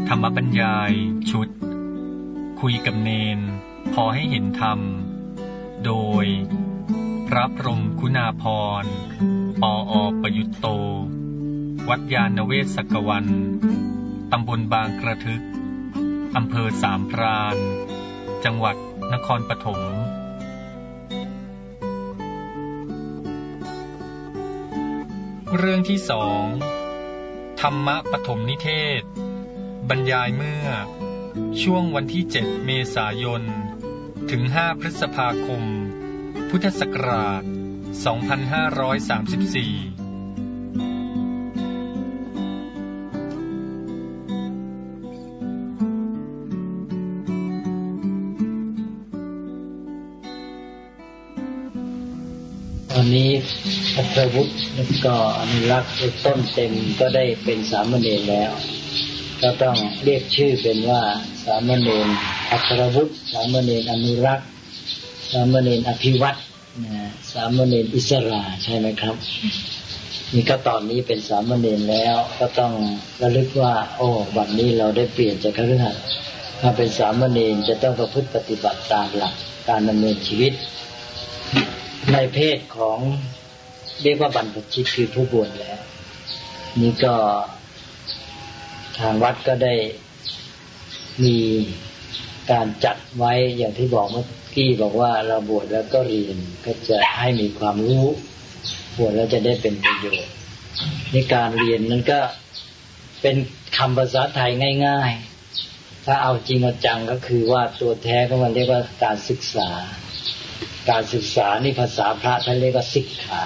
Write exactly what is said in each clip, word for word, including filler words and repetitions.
ธรรมบรรยายชุดคุยกับเนนพอให้เห็นธรรมโดยพระพรหมคุณาภรณ์ปออประยุตโตวัดยานเวศกวันตำบลบางกระทึกอำเภอสามพรานจังหวัดนครปฐมเรื่องที่สองธรรมปฐมนิเทศบรรยายเมื่อช่วงวันที่เจ็ดเมษายนถึงห้าพฤษภาคมพุทธศักราชสองพันห้าร้อยสามสิบสี่วันนี้อัครวุฒิก็อนุรักษ์ต้นเต็มก็ได้เป็นสามเณรแล้วก็ต้องเรียกชื่อเป็นว่าสามเณรอัครวุฒิสามเณรอนุรักษ์สามเณรอภิวัตรสามเณรอิสระใช่ไหมครับนี่ก็ตอนนี้เป็นสามเณรแล้วก็ต้องระลึกว่าโอ้วันนี้เราได้เปลี่ยนจากคฤหัสถ์มาเป็นสามเณรจะต้องประพฤติปฏิบัติตามหลักการดำเนินชีวิตในเพศของเรียกว่าบรรพชิตคือผู้บวชแล้วนี่ก็ทางวัดก็ได้มีการจัดไว้อย่างที่บอกเมื่อกี้บอกว่าเราบวชแล้วก็เรียนก็จะให้มีความรู้บวชแล้วจะได้เป็นประโยชน์ในการเรียนนั้นก็เป็นคำภาษาไทยง่ายๆถ้าเอาจริงเอาจังก็คือว่าตัวแท้ของมันเรียกว่าการศึกษาการศึกษานี่ภาษาพระท่านเรียกว่าศิกขา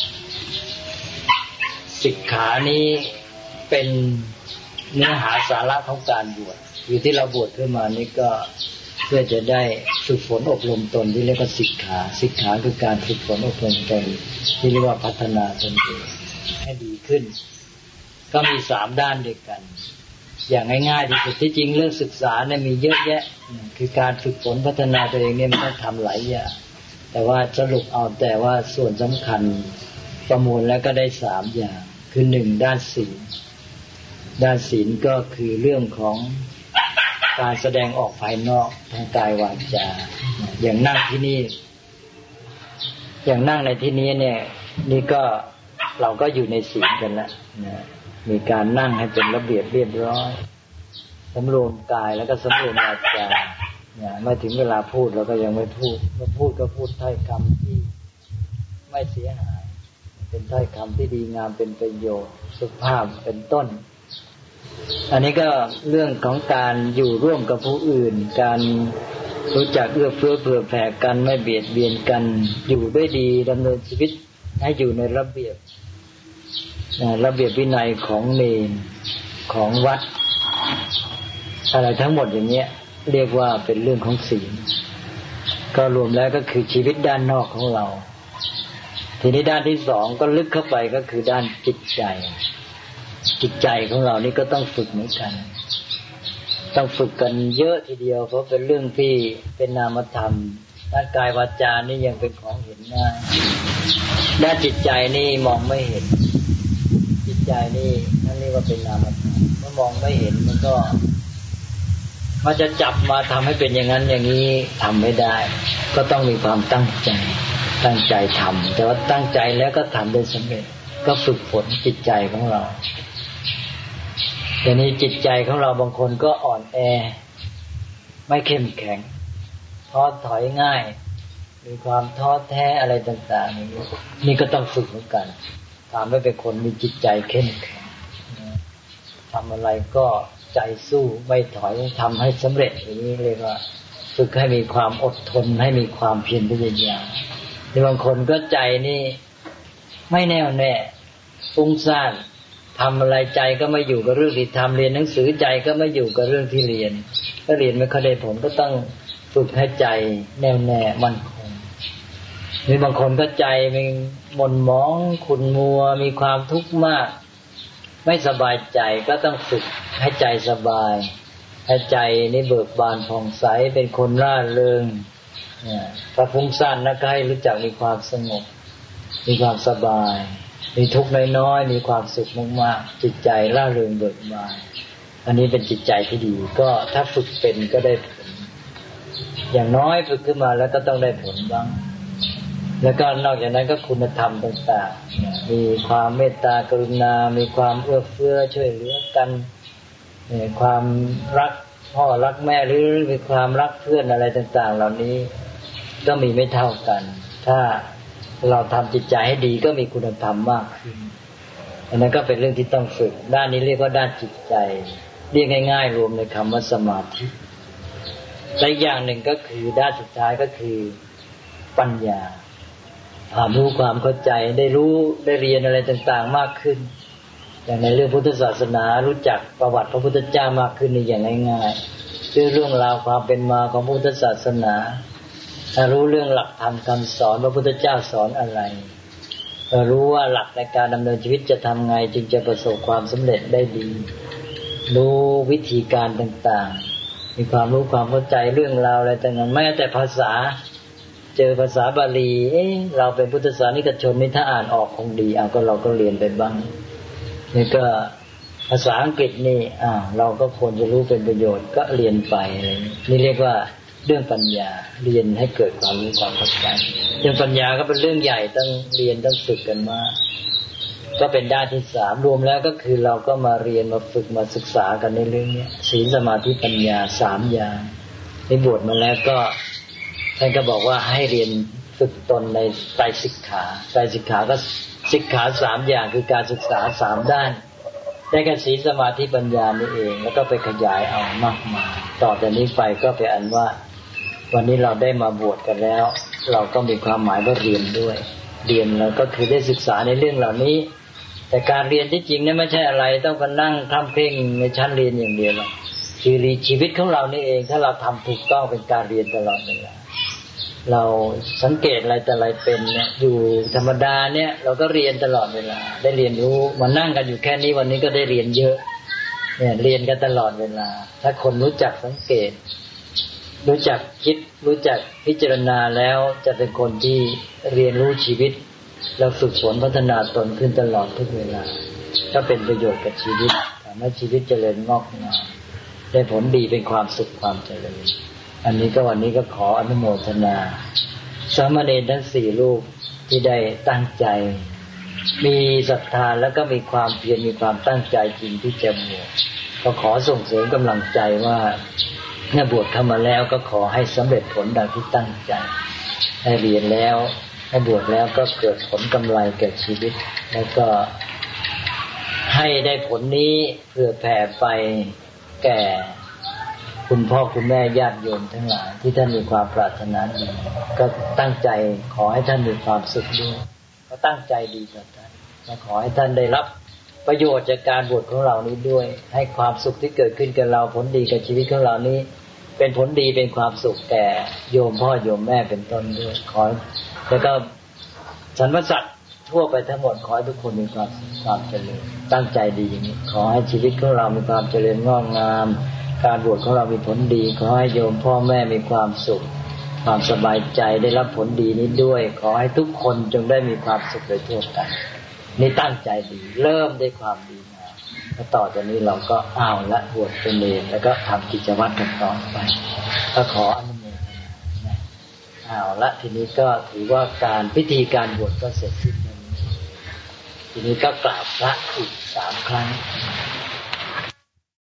ศิกขานี้เป็นเนื้อหาสาระของการบวชอยู่ที่เราบวชขึ้นมานี่ก็เพื่อจะได้ฝึกฝนอบรมตนที่เรียกว่าศิกขาศิกขาคือการฝึกฝนอบรมตนที่เรียกว่าพัฒนาตนเองให้ดีขึ้นก็มีสามด้านด้วยกันอย่างง่ายๆที่สุดที่จริงเรื่องศึกษาเนี่ยมีเยอะแยะคือการฝึกฝนพัฒนาตัวเองเนี่ยมันต้องทำหลายอย่างแต่ว่าสรุปเอาแต่ว่าส่วนสำคัญประมวลแล้วก็ได้สามอย่างคือหนึ่งด้านศีลด้านศีลก็คือเรื่องของการแสดงออกภายนอกทางกายวาจาอย่างนั่งที่นี่อย่างนั่งในที่นี้เนี่ยนี่ก็เราก็อยู่ในศีลกันแล้วนะมีการนั่งให้เป็นระเบียบเรียบร้อยสำรวมกายแล้วก็สำรวมวาจาเนี่ยไม่ถึงเวลาพูดเราก็ยังไม่พูดเมื่อพูดก็พูดถ้อยคำที่ไม่เสียหายเป็นถ้อยคำที่ดีงามเป็นประโยชน์สุภาพเป็นต้นอันนี้ก็เรื่องของการอยู่ร่วมกับผู้อื่นการรู้จักเอื้อเฟื้อเผื่อแผ่กันไม่เบียดเบียนกันอยู่ด้วยดีดำเนินชีวิตให้อยู่ในระเบียบระเบียบวินัยของเนรของวัดอะไรทั้งหมดอย่างเนี้ยเรียกว่าเป็นเรื่องของศีลก็รวมแล้วก็คือชีวิตด้านนอกของเราทีนี้ด้านที่สองก็ลึกเข้าไปก็คือด้านจิตใจจิตใจของเรานี่ก็ต้องฝึกเหมือนกันต้องฝึกกันเยอะทีเดียวเพราะเป็นเรื่องที่เป็นนามธรรมด้านกายวาจานี่ยังเป็นของเห็นหน้าด้านจิตใจนี่มองไม่เห็นจิตใจนี่นั่นเรียกว่าเป็นนามธรรมเมื่อมองไม่เห็นมันก็มันจะจับมาทำให้เป็นอย่างนั้นอย่างนี้ทำไม่ได้ก็ต้องมีความตั้งใจตั้งใจทำแต่ว่าตั้งใจแล้วก็ทำได้สำเร็จก็ฝึกฝนจิตใจของเราแต่นี้จิตใจของเราบางคนก็อ่อนแอไม่เข้มแข็งท้อถอยง่ายมีความท้อแท้อะไรต่างๆนี่นี่ก็ต้องฝึกเหมือนกันทำให้เป็นคนมีจิตใจเข้มแข็งทำอะไรก็ใจสู้ไม่ถอยทำให้สำเร็จอย่างนี้เรียกว่าฝึกให้มีความอดทนให้มีความเพียรพยายามแต่บางคนก็ใจนี่ไม่แน่วแน่ฟุ้งซ่านทำอะไรใจก็ไม่อยู่กับเรื่องที่ทำเรียนหนังสือใจก็ไม่อยู่กับเรื่องที่เรียนก็เรียนไม่ค่อยได้ผลก็ต้องฝึกให้ใจแน่วแน่มั่นคงมีบางคนก็ใจมันหม่นหมองขุ่นมัวมีความทุกข์มากไม่สบายใจก็ต้องฝึกให้ใจสบายให้ใจนี่เบิกบานผ่องใสเป็นคนร่าเริงเนี่ยถ้าฟุ้งซ่านนะก็ให้รู้จักมีความสงบมีความสบายมีทุกข์น้อยๆมีความสุขมากๆจิตใจร่าเริงเบิกบานอันนี้เป็นจิตใจที่ดีก็ถ้าฝึกเป็นก็ได้ผลอย่างน้อยฝึกขึ้นมาแล้วก็ต้องได้ผลบ้างแล้วก็นอกจากนั้นก็คุณธรรมต่างๆมีความเมตตากรุณามีความเอื้อเฟื้อช่วยเหลือกันมีความรักพ่อรักแม่หรือมีความรักเพื่อนอะไรต่างๆเหล่านี้ก็มีไม่เท่ากันถ้าเราทำจิตใจให้ดีก็มีคุณธรรมมากขึ้นอันนั้นก็เป็นเรื่องที่ต้องฝึกด้านนี้เรียกว่าด้านจิตใจเรียกง่ายๆรวมในคำว่าสมาธิและอย่างหนึ่งก็คือด้านสุดท้ายก็คือปัญญาความรู้ความเข้าใจได้รู้ได้เรียนอะไรต่างๆมากขึ้นอย่างในเรื่องพุทธศาสนารู้จักประวัติพระพุทธเจ้ามากขึ้นในอย่างง่ายๆเรื่องเรื่องราวความเป็นมาของพุทธศาสนารู้เรื่องหลักธรรมคำสอนพระพุทธเจ้าสอนอะไรรู้ว่าหลักในการดำเนินชีวิตจะทำไงจึงจะประสบความสำเร็จได้ดีรู้วิธีการต่างๆมีความรู้ความเข้าใจเรื่องราวอะไรต่างๆแม้แต่ภาษาเจอภาษาบาลีเอ๊ะเราเป็นพุทธศาสนิกชนนี่ถ้าอ่านออกคงดีเอาก็เราก็เรียนไปบ้างนี่ก็ภาษาอังกฤษนี่อ่าเราก็ควรจะรู้เป็นประโยชน์ก็เรียนไปอะไรนี่เรียกว่าเรื่องปัญญาเรียนให้เกิดความรู้ความเข้าใจเรื่องปัญญาก็เป็นเรื่องใหญ่ต้องเรียนต้องฝึกกันมาก็เป็นด้านที่สามรวมแล้วก็คือเราก็มาเรียนมาฝึกมาศึกษากันในเรื่องนี้ศีลสมาธิปัญญาสามอย่างที่บวชมาแล้วก็ท่านก็บอกว่าให้เรียนฝึกตนในไตรสิกขาไตรสิกขาก็สิกขาสามอย่างคือการศึกษาสามด้านได้แก่ศีลสมาธิปัญญานี่เองแล้วก็ไปขยายเอามากมายต่อจากนี้ไปก็ไปอันว่าวันนี้เราได้มาบวชกันแล้วเราก็มีความหมายว่าเรียนด้วยเรียนแล้วก็คือได้ศึกษาในเรื่องเหล่านี้แต่การเรียนที่จริงเนี่ยไม่ใช่อะไรต้องมานั่งทำเพ่งในชั้นเรียนอย่างเดียวหรอกคือชีวิตของเรานี่เองถ้าเราทำถูกต้องเป็นการเรียนตลอดเวลาเราสังเกตอะไรแต่อะไรเป็นเนี่ยอยู่ธรรมดาเนี่ยเราก็เรียนตลอดเวลาได้เรียนรู้มานั่งกันอยู่แค่นี้วันนี้ก็ได้เรียนเยอะเนี่ยเรียนกันตลอดเวลาถ้าคนรู้จักสังเกตรู้จักคิดรู้จักพิจารณาแล้วจะเป็นคนที่เรียนรู้ชีวิตแล้วฝึกฝนพัฒนาตนขึ้นตลอดทุกเวลาก็เป็นประโยชน์กับชีวิตทำให้ชีวิตเจริญงอกงามได้ผลดีเป็นความสุขความเจริญอันนี้ก็วันนี้ก็ขออนุโมทนาสามเณรทั้งสี่รูปที่ได้ตั้งใจมีศรัทธาแล้วก็มีความเพียรมีความตั้งใจจริงที่จะบวชก็ขอส่งเสริมกำลังใจว่าเมื่อบวชเข้ามาแล้วก็ขอให้สำเร็จผลดังที่ตั้งใจให้เรียนแล้วให้บวชแล้วก็เกิดผลกำไรแก่ชีวิตแล้วก็ให้ได้ผลนี้เพื่อแผ่ไปแก่คุณพ่อคุณแม่ญาติโยมทั้งหลายที่ท่านมีความปรารถนาดีก็ตั้งใจขอให้ท่านมีความสุขด้วยก็ตั้งใจดีต่อท่านและขอให้ท่านได้รับประโยชน์จากการบวชของเรานี้ด้วยให้ความสุขที่เกิดขึ้นกับเราผลดีกับชีวิตของเรานี้เป็นผลดีเป็นความสุขแก่โยมพ่อโยมแม่เป็นต้นด้วยขอแล้วก็สรรพสัตว์ทั่วไปทั้งหมดขอให้ทุกคนมีความความเจริญตั้งใจดีอย่างนี้ขอให้ชีวิตของเรามีความเจริญงอกงามการบวชของเรามีผลดีขอให้โยมพ่อแม่มีความสุขความสบายใจได้รับผลดีนี้ด้วยขอให้ทุกคนจงได้มีความสุขโดยทั่วกันนี่ตั้งใจดีเริ่มด้วยความดีนะแล้วต่อจากนี้เราก็เอาละบวชเป็นเณรแล้วก็ทำกิจวัตรกันต่อไปก็ขออนุโมทนาเอาละทีนี้ก็ถือว่าการพิธีการบวชก็เสร็จสิ้นแล้วทีนี้ก็กราบพระอีกสามครั้ง